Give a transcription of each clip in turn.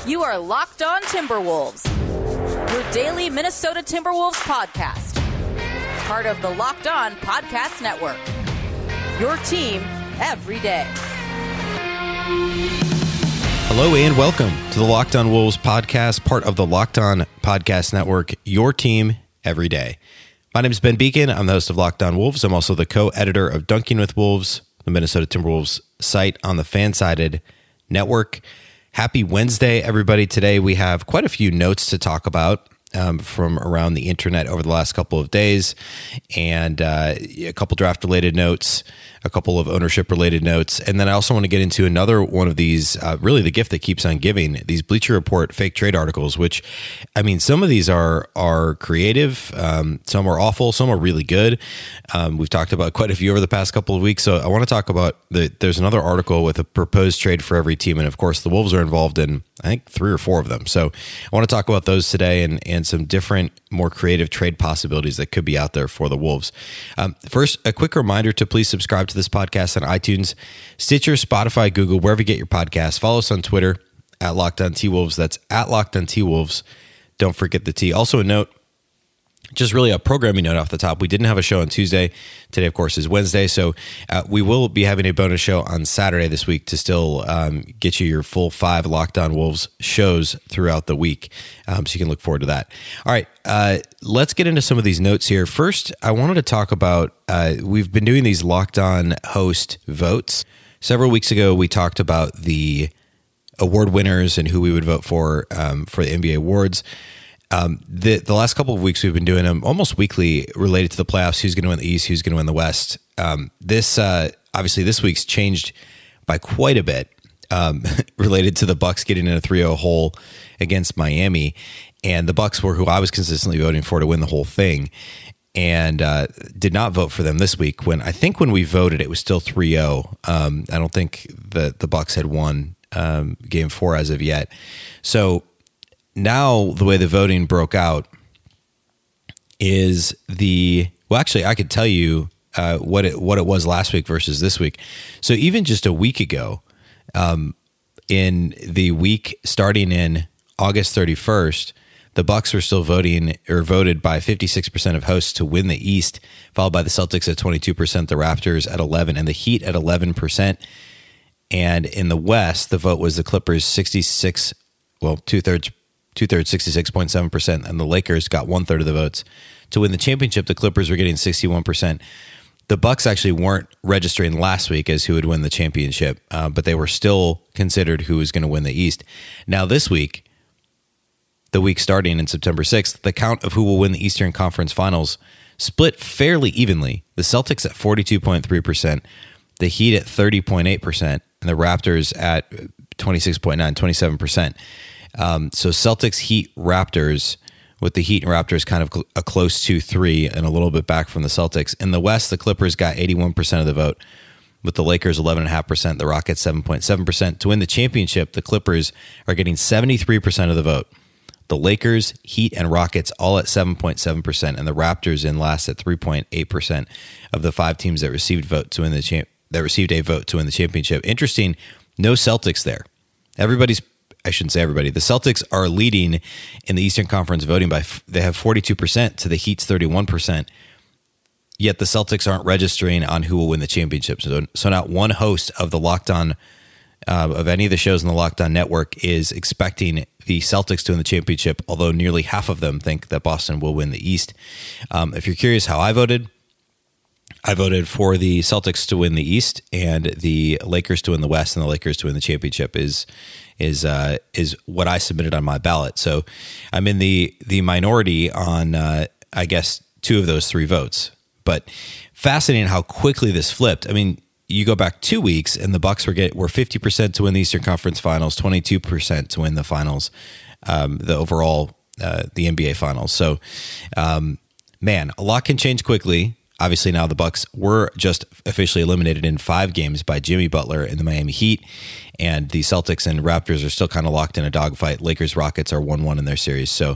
You are Locked On Timberwolves, your daily Minnesota Timberwolves podcast. Part of the Locked On Podcast Network. Your team every day. Hello and welcome to the Locked On Wolves podcast, part of the Locked On Podcast Network, your team every day. My name is Ben Beacon. I'm the host of Locked On Wolves. I'm also the co-editor of Dunking with Wolves, the Minnesota Timberwolves site on the Fansided Network. Happy Wednesday, everybody. Today we have quite a few notes to talk about from around the internet over the last couple of days, and a couple draft-related notes, a couple of ownership-related notes, and then I also want to get into another one of these, really the gift that keeps on giving, these Bleacher Report fake trade articles, which, I mean, some of these are creative, some are awful, some are really good. We've talked about quite a few over the past couple of weeks, so I want to talk about there's another article with a proposed trade for every team, and of course the Wolves are involved in, I think, 3 or 4 of them. So I want to talk about those today and some different, more creative trade possibilities that could be out there for the Wolves. First, a quick reminder to please subscribe to this podcast on iTunes, Stitcher, Spotify, Google, wherever you get your podcasts. Follow us on Twitter at Locked On T-Wolves. That's at Locked On T-Wolves. Don't forget the T. Also a note, just really a programming note off the top. We didn't have a show on Tuesday. Today, of course, is Wednesday. So we will be having a bonus show on Saturday this week to still get you your full 5 Locked On Wolves shows throughout the week. So you can look forward to that. All right, let's get into some of these notes here. First, I wanted to talk about, we've been doing these Locked On host votes. Several weeks ago, we talked about the award winners and who we would vote for the NBA awards. The last couple of weeks we've been doing them almost weekly related to the playoffs. Who's going to win the East? Who's going to win the West? Obviously this week's changed by quite a bit related to the Bucks getting in a 3-0 hole against Miami, and the Bucks were who I was consistently voting for to win the whole thing, and did not vote for them this week. When we voted, it was still 3-0. I don't think the Bucks had won Game 4 as of yet. So now the way the voting broke out is actually I could tell you what it was last week versus this week. So even just a week ago, in the week starting in August 31st, the Bucks were still voted by 56% of hosts to win the East, followed by the Celtics at 22%, the Raptors at 11%, and the Heat at 11%. And in the West, the vote was the Clippers 2/3, 66.7%, and the Lakers got 1/3 of the votes. To win the championship, the Clippers were getting 61%. The Bucks actually weren't registering last week as who would win the championship, but they were still considered who was going to win the East. Now this week, the week starting in September 6th, the count of who will win the Eastern Conference Finals split fairly evenly. The Celtics at 42.3%, the Heat at 30.8%, and the Raptors at 26.9%, 27%. So Celtics, Heat, Raptors, with the Heat and Raptors kind of a close 2-3 and a little bit back from the Celtics. In the West, the Clippers got 81% of the vote, with the Lakers 11.5%, the Rockets 7.7%. To win the championship, the Clippers are getting 73% of the vote. The Lakers, Heat, and Rockets all at 7.7%, and the Raptors in last at 3.8% of the 5 teams that received a vote to win the championship. Interesting, no Celtics there. I shouldn't say everybody. The Celtics are leading in the Eastern Conference voting they have 42% to the Heat's 31%. Yet the Celtics aren't registering on who will win the championship. So not one host of the Locked On, of any of the shows in the Locked On network is expecting the Celtics to win the championship, although nearly half of them think that Boston will win the East. If you're curious how I voted for the Celtics to win the East and the Lakers to win the West, and the Lakers to win the championship is what I submitted on my ballot. So I'm in the minority on, I guess, 2 of those 3 votes. But fascinating how quickly this flipped. I mean, you go back 2 weeks and the Bucks were 50% to win the Eastern Conference Finals, 22% to win the finals, the overall, the NBA Finals. So, man, a lot can change quickly. Obviously, now the Bucks were just officially eliminated in 5 games by Jimmy Butler in the Miami Heat, and the Celtics and Raptors are still kind of locked in a dogfight. Lakers, Rockets are 1-1 in their series. So,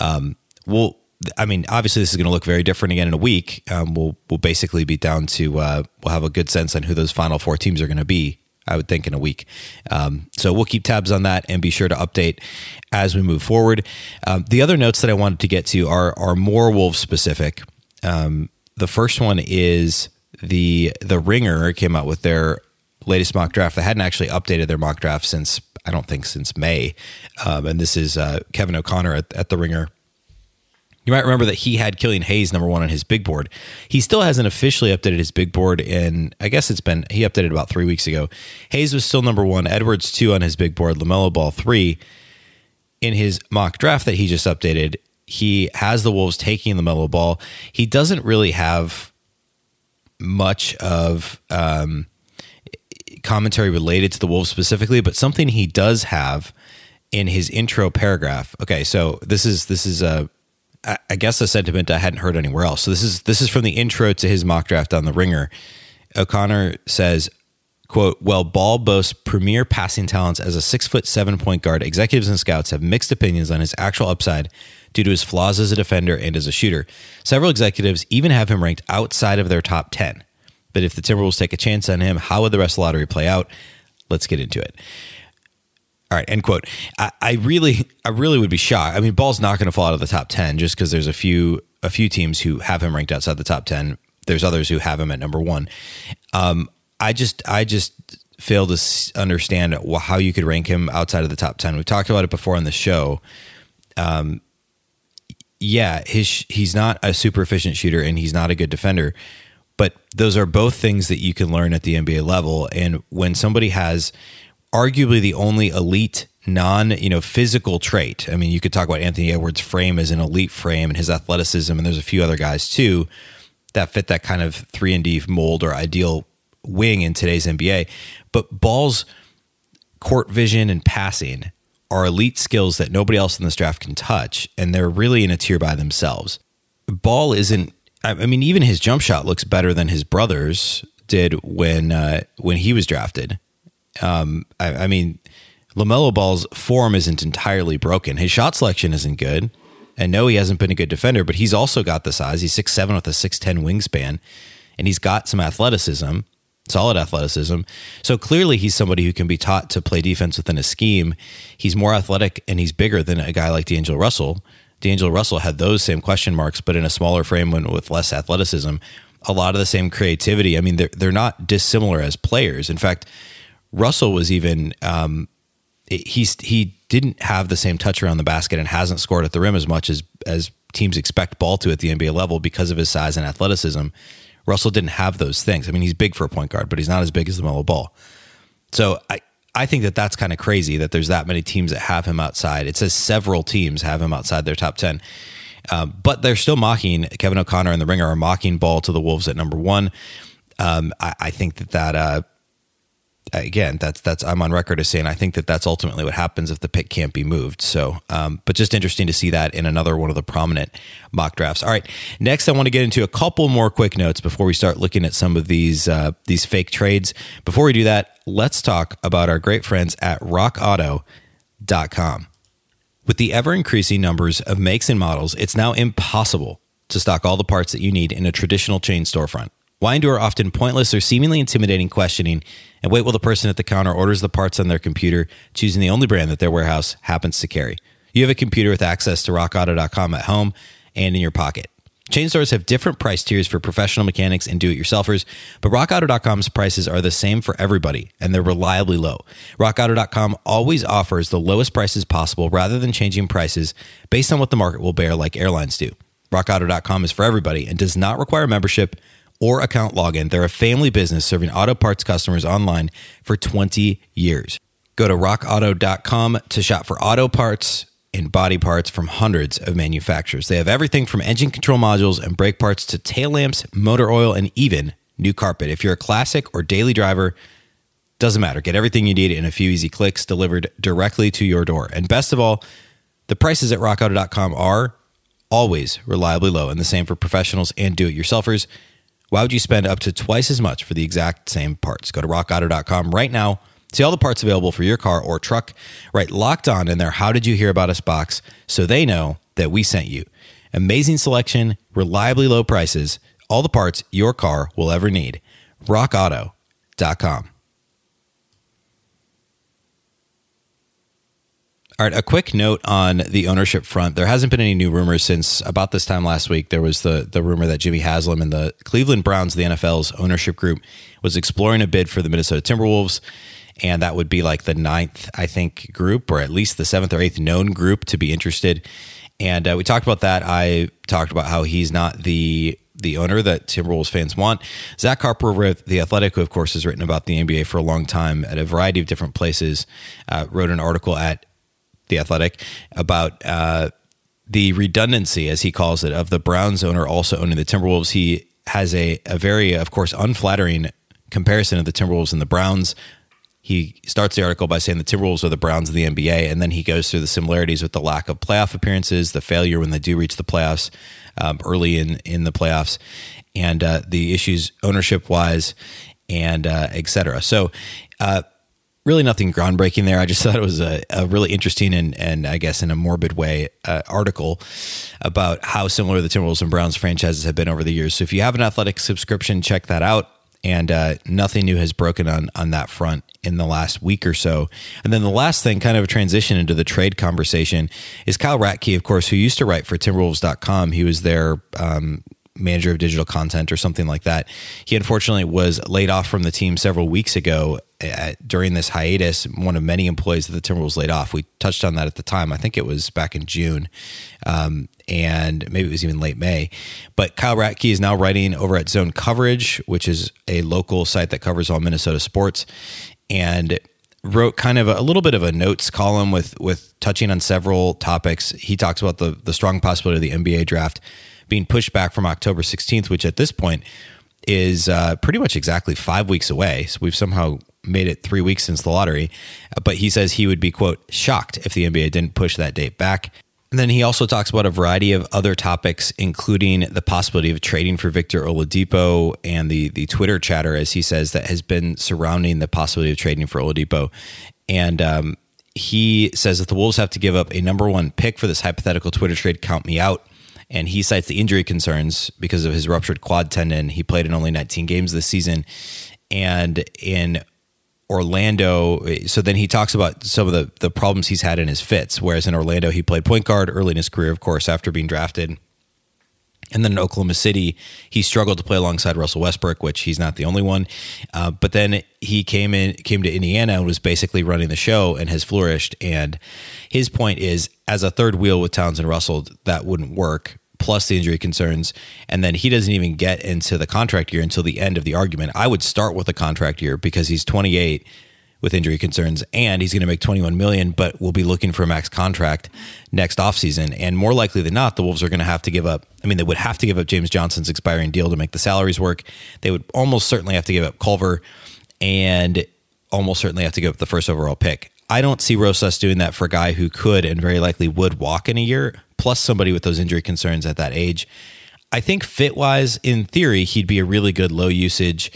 obviously, this is going to look very different again in a week. We'll basically be down to we'll have a good sense on who those final 4 teams are going to be I would think, in a week. So we'll keep tabs on that and be sure to update as we move forward. The other notes that I wanted to get to are more Wolves specific. The first one is the Ringer came out with their latest mock draft. They hadn't actually updated their mock draft since May. And this is Kevin O'Connor at the Ringer. You might remember that he had Killian Hayes number 1 on his big board. He still hasn't officially updated his big board, and I guess he updated about 3 weeks ago. Hayes was still number 1, Edwards 2 on his big board, LaMelo Ball 3. In his mock draft that he just updated, he has the Wolves taking LaMelo Ball. He doesn't really have much of commentary related to the Wolves specifically, but something he does have in his intro paragraph. Okay, so this is I guess a sentiment I hadn't heard anywhere else. So this is from the intro to his mock draft on the Ringer. O'Connor says, quote, "While Ball boasts premier passing talents as a 6'7" point guard, executives and scouts have mixed opinions on his actual upside due to his flaws as a defender and as a shooter. Several executives even have him ranked outside of their top 10. But if the Timberwolves take a chance on him, how would the rest of the lottery play out? Let's get into it." All right, end quote. I really would be shocked. I mean, Ball's not going to fall out of the top 10 just because there's a few teams who have him ranked outside the top 10. There's others who have him at number 1. I just fail to understand how you could rank him outside of the top 10. We've talked about it before on the show. He's not a super efficient shooter and he's not a good defender, but those are both things that you can learn at the NBA level. And when somebody has arguably the only elite physical trait. I mean, you could talk about Anthony Edwards' frame as an elite frame and his athleticism, and there's a few other guys too that fit that kind of 3-and-D mold or ideal wing in today's NBA. But Ball's court vision and passing are elite skills that nobody else in this draft can touch, and they're really in a tier by themselves. Ball isn't, I mean, even his jump shot looks better than his brothers did when he was drafted. I mean, LaMelo Ball's form isn't entirely broken. His shot selection isn't good. And no, he hasn't been a good defender, but he's also got the size. He's 6'7" with a 6'10" wingspan, and he's got some athleticism, solid athleticism. So clearly he's somebody who can be taught to play defense within a scheme. He's more athletic and he's bigger than a guy like D'Angelo Russell. D'Angelo Russell had those same question marks, but in a smaller frame with less athleticism. A lot of the same creativity. I mean, they're not dissimilar as players. In fact, Russell was even he didn't have the same touch around the basket and hasn't scored at the rim as much as teams expect Ball to at the NBA level because of his size and athleticism. Russell didn't have those things. I mean, he's big for a point guard, but he's not as big as LaMelo Ball. So I think that's kind of crazy that there's that many teams that have him outside. It says several teams have him outside their top 10. But they're still mocking, Kevin O'Connor and the Ringer are mocking Ball to the Wolves at number 1. I think that again, that's I'm on record as saying I think that's ultimately what happens if the pick can't be moved. So, but just interesting to see that in another one of the prominent mock drafts. All right, next I want to get into a couple more quick notes before we start looking at some of these fake trades. Before we do that, let's talk about our great friends at RockAuto.com. With the ever-increasing numbers of makes and models, it's now impossible to stock all the parts that you need in a traditional chain storefront. Why endure often pointless or seemingly intimidating questioning and wait while the person at the counter orders the parts on their computer, choosing the only brand that their warehouse happens to carry? You have a computer with access to RockAuto.com at home and in your pocket. Chain stores have different price tiers for professional mechanics and do-it-yourselfers, but RockAuto.com's prices are the same for everybody, and they're reliably low. RockAuto.com always offers the lowest prices possible rather than changing prices based on what the market will bear like airlines do. RockAuto.com is for everybody and does not require membership or account login. They're a family business serving auto parts customers online for 20 years. Go to rockauto.com to shop for auto parts and body parts from hundreds of manufacturers. They have everything from engine control modules and brake parts to tail lamps, motor oil, and even new carpet. If you're a classic or daily driver, doesn't matter. Get everything you need in a few easy clicks delivered directly to your door. And best of all, the prices at rockauto.com are always reliably low, and the same for professionals and do-it-yourselfers. Why would you spend up to twice as much for the exact same parts? Go to rockauto.com right now. See all the parts available for your car or truck. Right, Locked On in their How Did You Hear About Us box so they know that we sent you. Amazing selection, reliably low prices, all the parts your car will ever need. rockauto.com. All right, a quick note on the ownership front. There hasn't been any new rumors since about this time last week. There was the rumor that Jimmy Haslam and the Cleveland Browns, the NFL's ownership group, was exploring a bid for the Minnesota Timberwolves, and that would be like the 9th, I think, group, or at least the 7th or 8th known group to be interested. And we talked about that. I talked about how he's not the owner that Timberwolves fans want. Zach Harper with The Athletic, who of course has written about the NBA for a long time at a variety of different places, wrote an article at The Athletic about the redundancy, as he calls it, of the Browns owner also owning the Timberwolves. He has a very, of course, unflattering comparison of the Timberwolves and the Browns. He starts the article by saying the Timberwolves are the Browns of the NBA, and then he goes through the similarities with the lack of playoff appearances, the failure when they do reach the playoffs early in the playoffs, and the issues ownership-wise, and et cetera. So really nothing groundbreaking there. I just thought it was a really interesting and I guess in a morbid way article about how similar the Timberwolves and Browns franchises have been over the years. So if you have an Athletic subscription, check that out. And nothing new has broken on that front in the last week or so. And then the last thing, kind of a transition into the trade conversation, is Kyle Ratke, of course, who used to write for Timberwolves.com. He was their manager of digital content or something like that. He unfortunately was laid off from the team several weeks ago during this hiatus, one of many employees that the Timberwolves laid off. We touched on that at the time. I think it was back in June, and maybe it was even late May. But Kyle Ratke is now writing over at Zone Coverage, which is a local site that covers all Minnesota sports, and wrote kind of a little bit of a notes column with touching on several topics. He talks about the strong possibility of the NBA draft being pushed back from October 16th, which at this point is pretty much exactly 5 weeks away. So we've somehow made it 3 weeks since the lottery. But he says he would be, quote, shocked if the NBA didn't push that date back. And then he also talks about a variety of other topics, including the possibility of trading for Victor Oladipo and the Twitter chatter, as he says, that has been surrounding the possibility of trading for Oladipo. And he says that the Wolves have to give up a number 1 pick for this hypothetical Twitter trade, count me out. And he cites the injury concerns because of his ruptured quad tendon. He played in only 19 games this season. And in Orlando, so then he talks about some of the problems he's had in his fits, whereas in Orlando, he played point guard early in his career, of course, after being drafted. And then in Oklahoma City, he struggled to play alongside Russell Westbrook, which he's not the only one. But then he came to Indiana and was basically running the show and has flourished. And his point is, as a third wheel with Towns and Russell, that wouldn't work, plus the injury concerns. And then he doesn't even get into the contract year until the end of the argument. I would start with a contract year because he's 28 with injury concerns, and he's going to make $21 million, but we'll be looking for a max contract next offseason. And more likely than not, the Wolves are going to have to give up. I mean, they would have to give up James Johnson's expiring deal to make the salaries work. They would almost certainly have to give up Culver, and almost certainly have to give up the first overall pick. I don't see Rosas doing that for a guy who could and very likely would walk in a year, plus somebody with those injury concerns at that age. I think fit-wise, in theory, he'd be a really good low usage,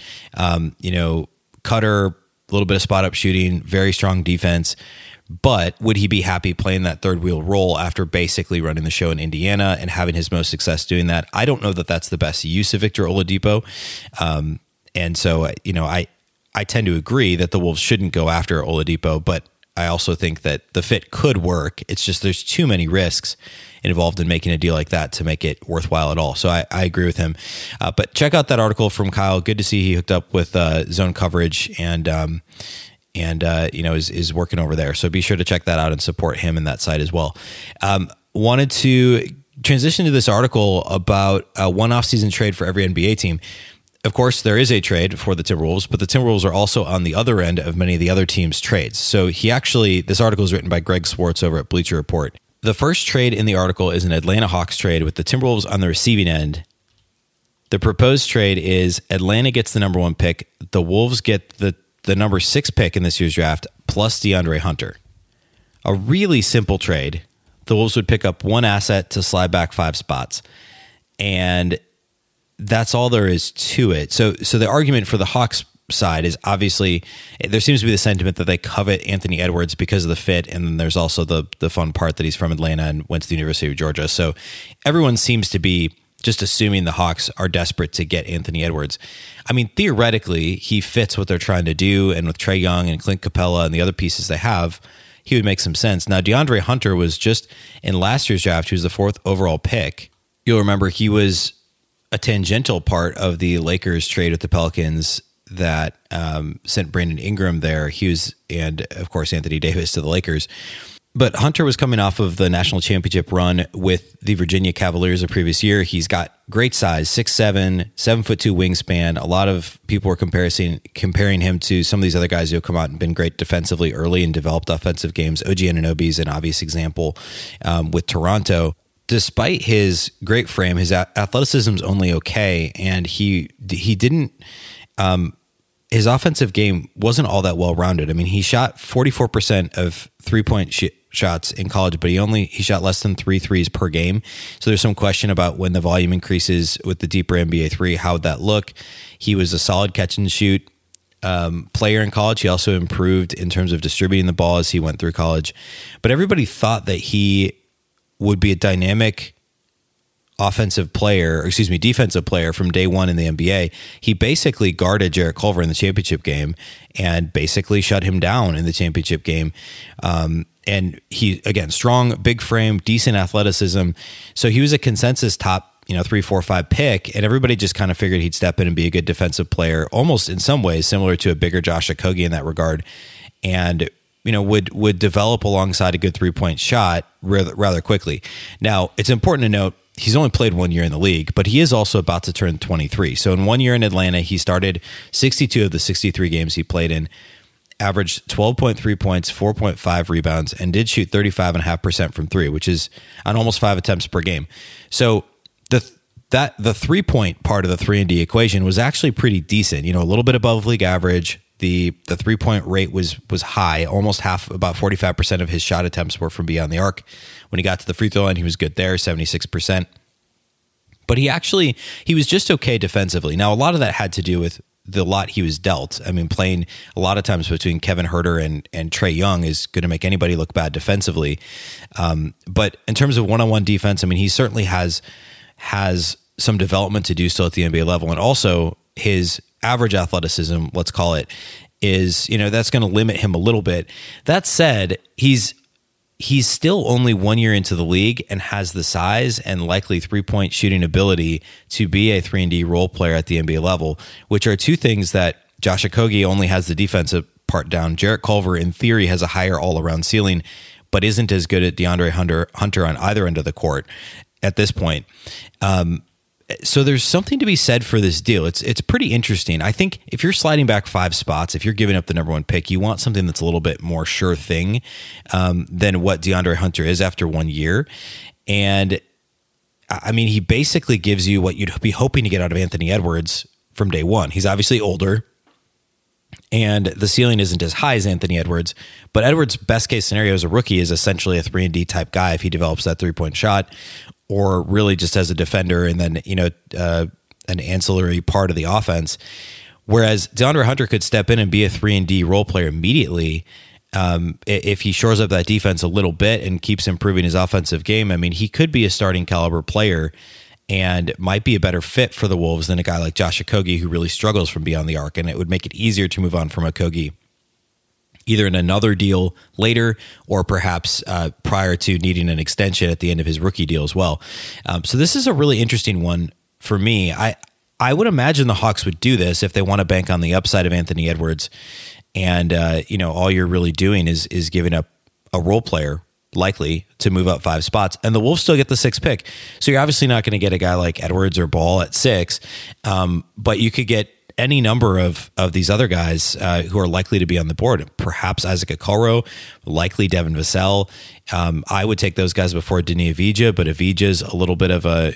cutter, a little bit of spot up shooting, very strong defense. But would he be happy playing that third wheel role after basically running the show in Indiana and having his most success doing that? I don't know that that's the best use of Victor Oladipo. And so, I tend to agree that the Wolves shouldn't go after Oladipo, but I also think that the fit could work. It's just there's too many risks involved in making a deal like that to make it worthwhile at all. So I agree with him. But check out that article from Kyle. Good to see he hooked up with Zone Coverage and is working over there. So be sure to check that out and support him in that site as well. Wanted to transition to this article about a one off-season trade for every NBA team. Of course, there is a trade for the Timberwolves, but the Timberwolves are also on the other end of many of the other teams' trades. So this article is written by Greg Swartz over at Bleacher Report. The first trade in the article is an Atlanta Hawks trade with the Timberwolves on the receiving end. The proposed trade is Atlanta gets the number 1 pick. The Wolves get the number 6 pick in this year's draft, plus DeAndre Hunter. A really simple trade. The Wolves would pick up 1 asset to slide back 5 spots. And that's all there is to it. So the argument for the Hawks side is obviously there seems to be the sentiment that they covet Anthony Edwards because of the fit, and then there's also the fun part that he's from Atlanta and went to the University of Georgia. So everyone seems to be just assuming the Hawks are desperate to get Anthony Edwards. I mean, theoretically, he fits what they're trying to do, and with Trae Young and Clint Capella and the other pieces they have, he would make some sense. Now, DeAndre Hunter was just in last year's draft. He was the 4th overall pick. You'll remember he was a tangential part of the Lakers trade with the Pelicans that sent Brandon Ingram there. And of course, Anthony Davis to the Lakers. But Hunter was coming off of the national championship run with the Virginia Cavaliers the previous year. He's got great size, 6'7", 7'2" wingspan. A lot of people were comparing him to some of these other guys who have come out and been great defensively early and developed offensive games. OG Anunoby is an obvious example with Toronto. Despite his great frame, his athleticism is only okay, and he didn't. His offensive game wasn't all that well rounded. I mean, he shot 44% of 3-point shots in college, but he shot less than 3 threes per game. So there's some question about when the volume increases with the deeper NBA three, how would that look? He was a solid catch and shoot player in college. He also improved in terms of distributing the ball as he went through college. But everybody thought that he would be a dynamic defensive player from day one in the NBA. He basically guarded Jarrett Culver in the championship game and basically shut him down in the championship game. And he, again, strong, big frame, decent athleticism. So he was a consensus top 3, 4, 5 pick, and everybody just kind of figured he'd step in and be a good defensive player, almost in some ways similar to a bigger Josh Okogie in that regard, and would develop alongside a good 3-point shot rather quickly. Now, it's important to note he's only played 1 year in the league, but he is also about to turn 23. So in 1 year in Atlanta, he started 62 of the 63 games he played in, averaged 12.3 points, 4.5 rebounds, and did shoot 35.5% from three, which is on almost 5 attempts per game. So the 3-point part of the 3-and-D equation was actually pretty decent, a little bit above league average. The 3-point rate was high, almost half, about 45% of his shot attempts were from beyond the arc. When he got to the free throw line, he was good there, 76%. But he was just okay defensively. Now, a lot of that had to do with the lot he was dealt. I mean, playing a lot of times between Kevin Huerter and Trae Young is going to make anybody look bad defensively. But in terms of one-on-one defense, I mean, he certainly has some development to do still at the NBA level. And also his average athleticism, let's call it, is, that's going to limit him a little bit. That said, he's still only 1 year into the league and has the size and likely 3-point shooting ability to be a 3-and-D role player at the NBA level, which are two things that Josh Okogie only has the defensive part down. Jarrett Culver, in theory, has a higher all-around ceiling, but isn't as good at DeAndre Hunter on either end of the court at this point. So there's something to be said for this deal. It's pretty interesting. I think if you're sliding back 5 spots, if you're giving up the number 1 pick, you want something that's a little bit more sure thing than what DeAndre Hunter is after 1 year. And I mean, he basically gives you what you'd be hoping to get out of Anthony Edwards from day one. He's obviously older, and the ceiling isn't as high as Anthony Edwards, but Edwards' best case scenario as a rookie is essentially a 3-and-D type guy if he develops that 3-point shot, or really just as a defender and then, an ancillary part of the offense. Whereas DeAndre Hunter could step in and be a 3-and-D role player immediately if he shores up that defense a little bit and keeps improving his offensive game. I mean, he could be a starting caliber player and might be a better fit for the Wolves than a guy like Josh Okogie, who really struggles from beyond the arc, and it would make it easier to move on from Okogie either in another deal later or perhaps prior to needing an extension at the end of his rookie deal as well. So this is a really interesting one for me. I would imagine the Hawks would do this if they want to bank on the upside of Anthony Edwards, and all you're really doing is giving up a role player likely to move up 5 spots, and the Wolves still get the 6th pick. So you're obviously not going to get a guy like Edwards or Ball at 6, but you could get any number of these other guys who are likely to be on the board. Perhaps Isaac Okoro, likely Devin Vassell. I would take those guys before Denis Avdija, but Avdija's a little bit of a,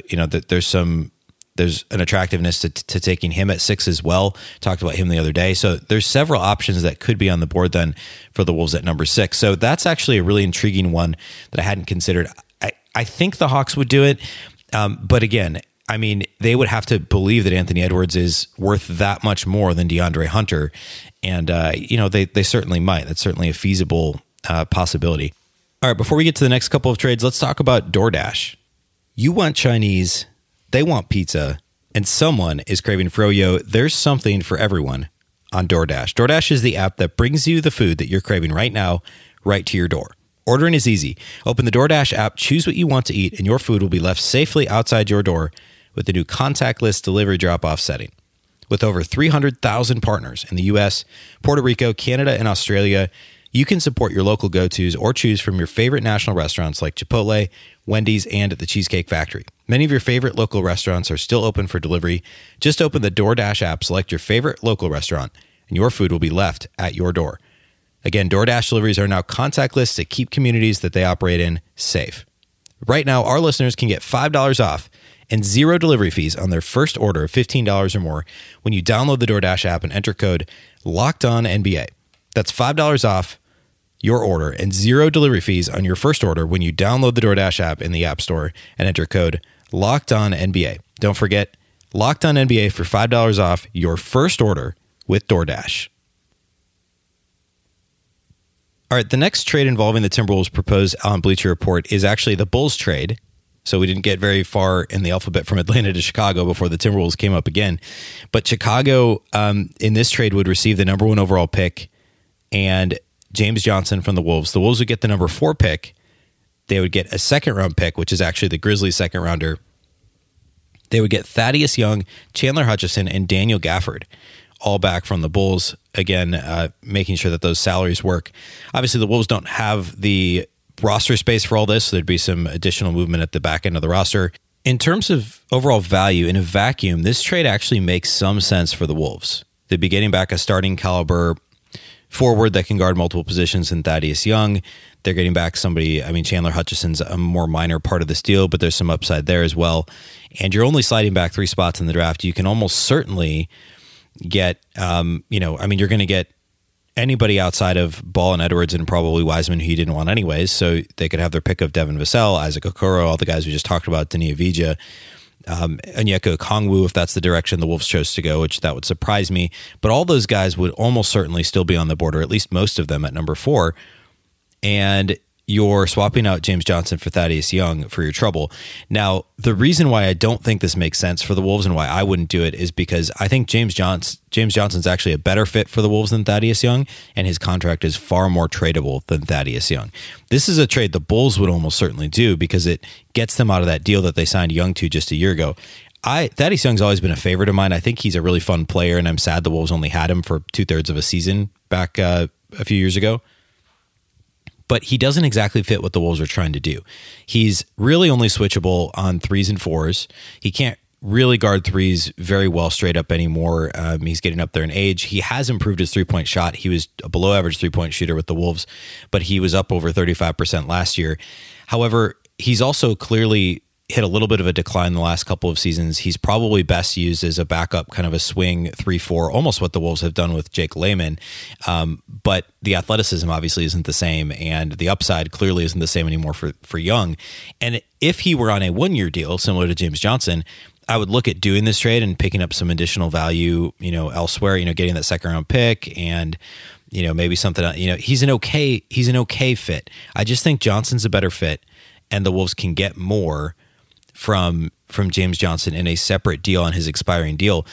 there's an attractiveness to taking him at 6 as well. Talked about him the other day. So there's several options that could be on the board then for the Wolves at number 6. So that's actually a really intriguing one that I hadn't considered. I think the Hawks would do it. But again, I mean, they would have to believe that Anthony Edwards is worth that much more than DeAndre Hunter. And, they certainly might. That's certainly a feasible possibility. All right, before we get to the next couple of trades, let's talk about DoorDash. You want Chinese, they want pizza, and someone is craving froyo. There's something for everyone on DoorDash. DoorDash is the app that brings you the food that you're craving right now, right to your door. Ordering is easy. Open the DoorDash app, choose what you want to eat, and your food will be left safely outside your door with the new contactless delivery drop-off setting. With over 300,000 partners in the U.S., Puerto Rico, Canada, and Australia, you can support your local go-tos or choose from your favorite national restaurants like Chipotle, Wendy's, and the Cheesecake Factory. Many of your favorite local restaurants are still open for delivery. Just open the DoorDash app, select your favorite local restaurant, and your food will be left at your door. Again, DoorDash deliveries are now contactless to keep communities that they operate in safe. Right now, our listeners can get $5 off and 0 delivery fees on their first order of $15 or more when you download the DoorDash app and enter code LOCKEDONNBA. That's $5 off your order and 0 delivery fees on your first order when you download the DoorDash app in the App Store and enter code LOCKEDONNBA. Don't forget, LOCKEDONNBA for $5 off your first order with DoorDash. All right, the next trade involving the Timberwolves proposed on Bleacher Report is actually the Bulls trade. So we didn't get very far in the alphabet from Atlanta to Chicago before the Timberwolves came up again. But Chicago, in this trade, would receive the number 1 overall pick and James Johnson from the Wolves. The Wolves would get the number 4 pick. They would get a second-round pick, which is actually the Grizzlies' second-rounder. They would get Thaddeus Young, Chandler Hutchison, and Daniel Gafford, all back from the Bulls. Again, making sure that those salaries work. Obviously, the Wolves don't have the roster space for all this, so there'd be some additional movement at the back end of the roster. In terms of overall value, in a vacuum, this trade actually makes some sense for the Wolves. They'd be getting back a starting caliber forward that can guard multiple positions in Thaddeus Young. They're getting back somebody, Chandler Hutchison's a more minor part of this deal, but there's some upside there as well. And you're only sliding back 3 spots in the draft. You can almost certainly get, you're going to get anybody outside of Ball and Edwards and probably Wiseman, who you didn't want anyways. So they could have their pick of Devin Vassell, Isaac Okoro, all the guys we just talked about, Deni Avdija, Onyeka Okongwu, if that's the direction the Wolves chose to go, which that would surprise me. But all those guys would almost certainly still be on the board, or at least most of them at number 4. And you're swapping out James Johnson for Thaddeus Young for your trouble. Now, the reason why I don't think this makes sense for the Wolves and why I wouldn't do it is because I think James Johnson's actually a better fit for the Wolves than Thaddeus Young, and his contract is far more tradable than Thaddeus Young. This is a trade the Bulls would almost certainly do because it gets them out of that deal that they signed Young to just a year ago. Thaddeus Young's always been a favorite of mine. I think he's a really fun player, and I'm sad the Wolves only had him for 2/3 of a season back a few years ago. But he doesn't exactly fit what the Wolves are trying to do. He's really only switchable on 3s and 4s. He can't really guard 3s very well straight up anymore. He's getting up there in age. He has improved his 3-point shot. He was a below average 3-point shooter with the Wolves, but he was up over 35% last year. However, he's also clearly hit a little bit of a decline in the last couple of seasons. He's probably best used as a backup, kind of a swing 3-4, almost what the Wolves have done with Jake Layman. But the athleticism obviously isn't the same, and the upside clearly isn't the same anymore for Young. And if he were on a 1-year deal, similar to James Johnson, I would look at doing this trade and picking up some additional value, elsewhere, getting that second-round pick and, maybe something, he's an okay fit. I just think Johnson's a better fit, and the Wolves can get more from James Johnson in a separate deal on his expiring deal.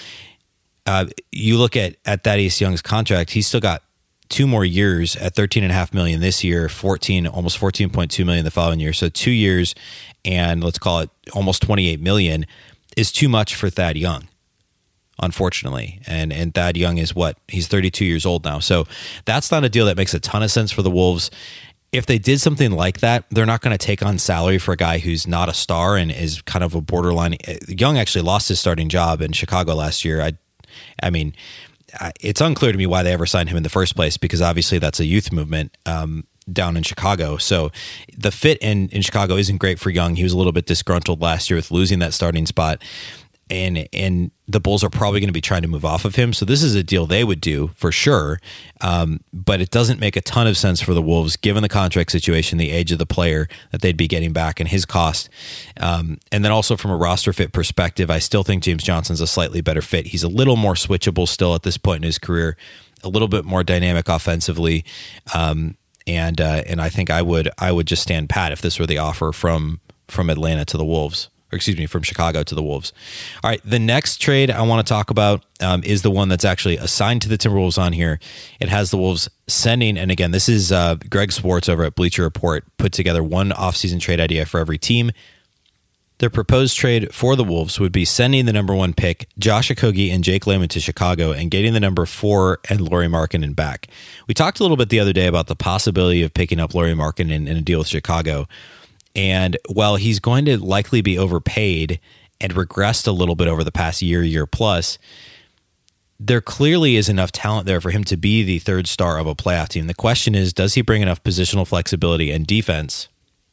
You look at Thaddeus Young's contract, he's still got 2 more years at $13.5 million this year, almost $14.2 million the following year. So 2 years and let's call it almost $28 million is too much for Thad Young, unfortunately. And Thad Young is he's 32 years old now. So that's not a deal that makes a ton of sense for the Wolves. If they did something like that, they're not going to take on salary for a guy who's not a star and is kind of a borderline. Young actually lost his starting job in Chicago last year. I mean, it's unclear to me why they ever signed him in the first place, because obviously that's a youth movement down in Chicago. So the fit in Chicago isn't great for Young. He was a little bit disgruntled last year with losing that starting spot. And the Bulls are probably going to be trying to move off of him. So this is a deal they would do for sure. But it doesn't make a ton of sense for the Wolves, given the contract situation, the age of the player that they'd be getting back and his cost. And then also from a roster fit perspective, I still think James Johnson's a slightly better fit. He's a little more switchable still at this point in his career, a little bit more dynamic offensively. And I think I would just stand pat if this were the offer from Atlanta to the Wolves, from Chicago to the Wolves. All right, the next trade I want to talk about is the one that's actually assigned to the Timberwolves on here. It has the Wolves sending, and again, this is Greg Swartz over at Bleacher Report put together one offseason trade idea for every team. Their proposed trade for the Wolves would be sending the number 1 pick, Josh Okogie and Jake Layman to Chicago, and getting the number 4 and Lauri Markkanen back. We talked a little bit the other day about the possibility of picking up Lauri Markkanen in a deal with Chicago. And while he's going to likely be overpaid and regressed a little bit over the past year plus, there clearly is enough talent there for him to be the third star of a playoff team. The question is, does he bring enough positional flexibility and defense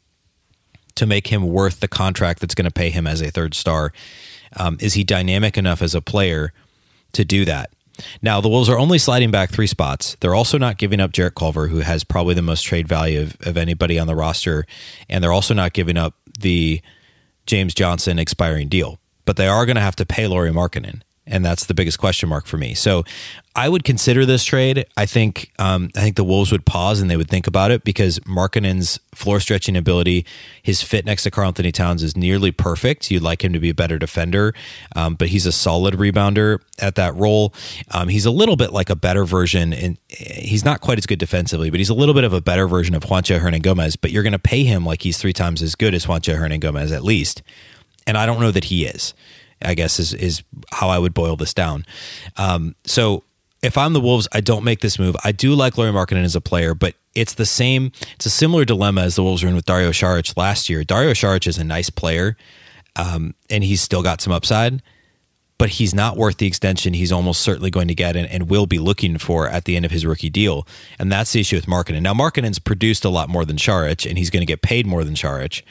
to make him worth the contract that's going to pay him as a third star? Is he dynamic enough as a player to do that? Now, the Wolves are only sliding back 3 spots. They're also not giving up Jarrett Culver, who has probably the most trade value of anybody on the roster, and they're also not giving up the James Johnson expiring deal. But they are going to have to pay Lauri Markkanen, and that's the biggest question mark for me. So I would consider this trade. I think the Wolves would pause and they would think about it, because Markkanen's floor stretching ability, his fit next to Karl-Anthony Towns is nearly perfect. You'd like him to be a better defender, but he's a solid rebounder at that role. He's a little bit like a better version, and he's not quite as good defensively, but he's a little bit of a better version of Juancho Hernangomez, but you're going to pay him like he's 3 times as good as Juancho Hernangomez at least. And I don't know that he is, I guess is how I would boil this down. So if I'm the Wolves, I don't make this move. I do like Lauri Markkanen as a player, but it's a similar dilemma as the Wolves were in with Dario Saric last year. Dario Saric is a nice player, and he's still got some upside, but he's not worth the extension he's almost certainly going to get and will be looking for at the end of his rookie deal. And that's the issue with Markkanen. Now, Markkanen's produced a lot more than Saric, and he's going to get paid more than Saric.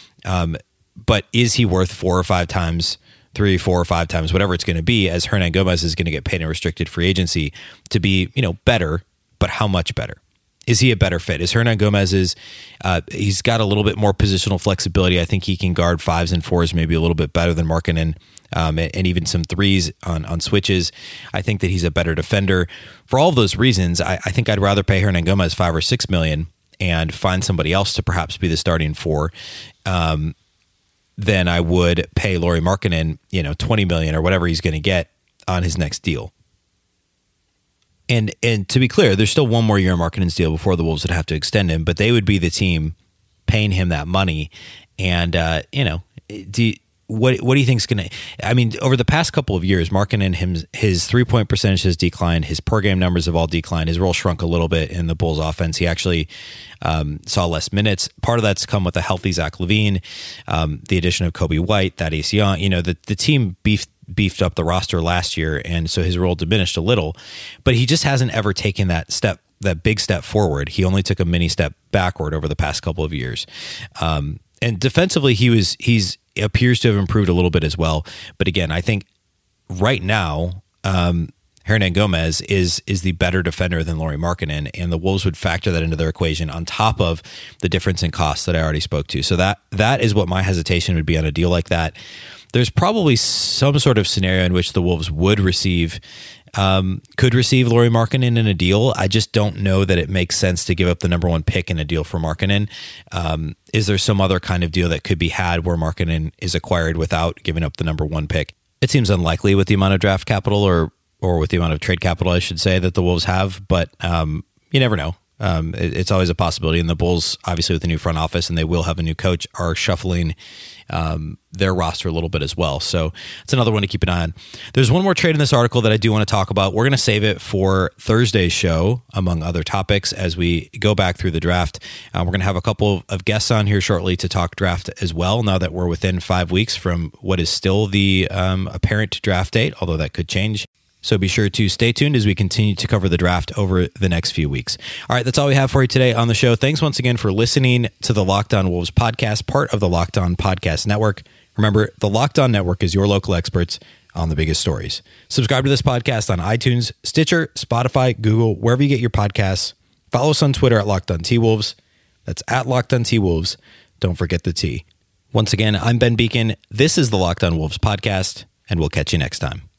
But is he worth 4 or 5 times, 3, 4 or 5 times, whatever it's going to be, as Hernangomez is going to get paid in restricted free agency to be, better, but how much better? Is he a better fit? Is Hernangomez's, he's got a little bit more positional flexibility. I think he can guard 5s and 4s maybe a little bit better than Markkanen, and even some 3s on switches. I think that he's a better defender. For all of those reasons, I think I'd rather pay Hernangomez $5 or $6 million and find somebody else to perhaps be the starting 4. Then I would pay Lauri Markkanen, $20 million or whatever he's going to get on his next deal. And to be clear, there's still 1 more year in Markkanen's deal before the Wolves would have to extend him, but they would be the team paying him that money. And what do you think is going to? I mean, over the past couple of years, Markkanen, his 3-point percentage has declined. His per game numbers have all declined. His role shrunk a little bit in the Bulls' offense. He actually saw less minutes. Part of that's come with a healthy Zach LaVine, the addition of Kobe White, Thaddeus Young. The team beefed up the roster last year, and so his role diminished a little. But he just hasn't ever taken that big step forward. He only took a mini step backward over the past couple of years. And defensively, he's appears to have improved a little bit as well. But again, I think right now, Hernangomez is the better defender than Lauri Markkanen, and the Wolves would factor that into their equation on top of the difference in costs that I already spoke to. So that is what my hesitation would be on a deal like that. There's probably some sort of scenario in which the Wolves could receive Lauri Markkanen in a deal. I just don't know that it makes sense to give up the number 1 pick in a deal for Markkanen. Is there some other kind of deal that could be had where Markkanen is acquired without giving up the number 1 pick? It seems unlikely with the amount of draft capital or with the amount of trade capital, I should say, that the Wolves have, but you never know. It's always a possibility. And the Bulls, obviously with the new front office, and they will have a new coach, are shuffling their roster a little bit as well. So it's another one to keep an eye on. There's one more trade in this article that I do want to talk about. We're going to save it for Thursday's show, among other topics, as we go back through the draft. We're going to have a couple of guests on here shortly to talk draft as well, now that we're within 5 weeks from what is still the apparent draft date, although that could change. So be sure to stay tuned as we continue to cover the draft over the next few weeks. All right, that's all we have for you today on the show. Thanks once again for listening to the Locked On Wolves podcast, part of the Locked On Podcast Network. Remember, the Locked On Network is your local experts on the biggest stories. Subscribe to this podcast on iTunes, Stitcher, Spotify, Google, wherever you get your podcasts. Follow us on Twitter at Locked On T-Wolves. That's at Locked On T-Wolves. Don't forget the T. Once again, I'm Ben Beacon. This is the Locked On Wolves podcast, and we'll catch you next time.